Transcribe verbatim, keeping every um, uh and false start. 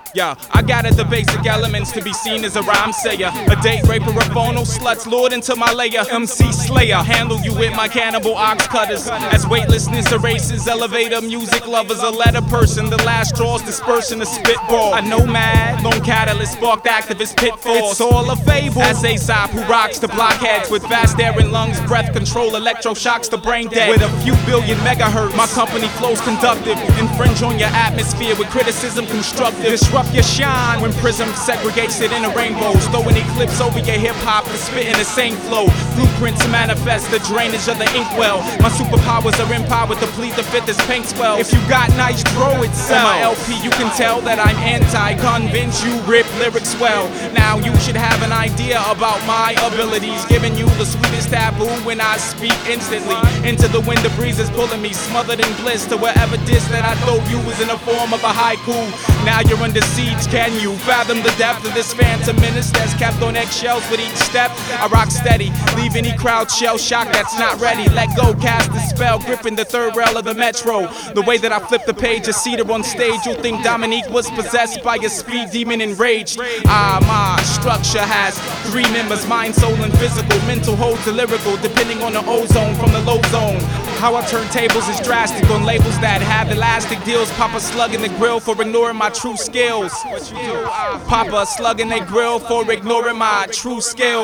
Yeah, I gathered the basic elements to be seen as a rhyme sayer. A date raper, a phono, sluts lured into my layer. M C Slayer, handle you with my cannibal ox cutters. As weightlessness erases elevator music lovers. A letter person, the last straws dispersing a spitball. A nomad, lone catalyst, sparked activist pitfalls. It's all a fable. As Aesop who rocks the blockheads with fast air in lungs, breath control, electroshocks the brain dead. With a few billion megahertz, my company flows conductive. Infringe on your atmosphere with criticism constructive. Disrupt your shine when prism segregates it into rainbows. Throwing eclipse over your hip-hop and spitting the same flow. Blueprints manifest the drainage of the inkwell. My superpowers are empowered to plead the fifth as paint swell. If you got nice, throw it sell. On my L P you can tell that I'm anti-convince you rip lyrics well. Now you should have an idea about my abilities, giving you the sweetest taboo when I speak instantly. Into the wind the breeze is pulling me, smothered in bliss. To wherever diss that I throw you is in the form of a haiku. Now you're under siege, can you fathom the depth of this phantom menace that's kept on eggshells with each step? I rock steady, leave any crowd shell shocked that's not ready. Let go, cast the spell, gripping the third rail of the metro. The way that I flip the page, a seated on stage, you'll think Dominique was possessed by a speed demon enraged. Ah, my structure has three members, mind, soul, and physical. Mental holds the lyrical, depending on the ozone from the low zone. How I turn tables is drastic on labels that have elastic deals. Pop a slug in the grill for ignoring my true skills. Pop a slug in the grill for ignoring my true skills.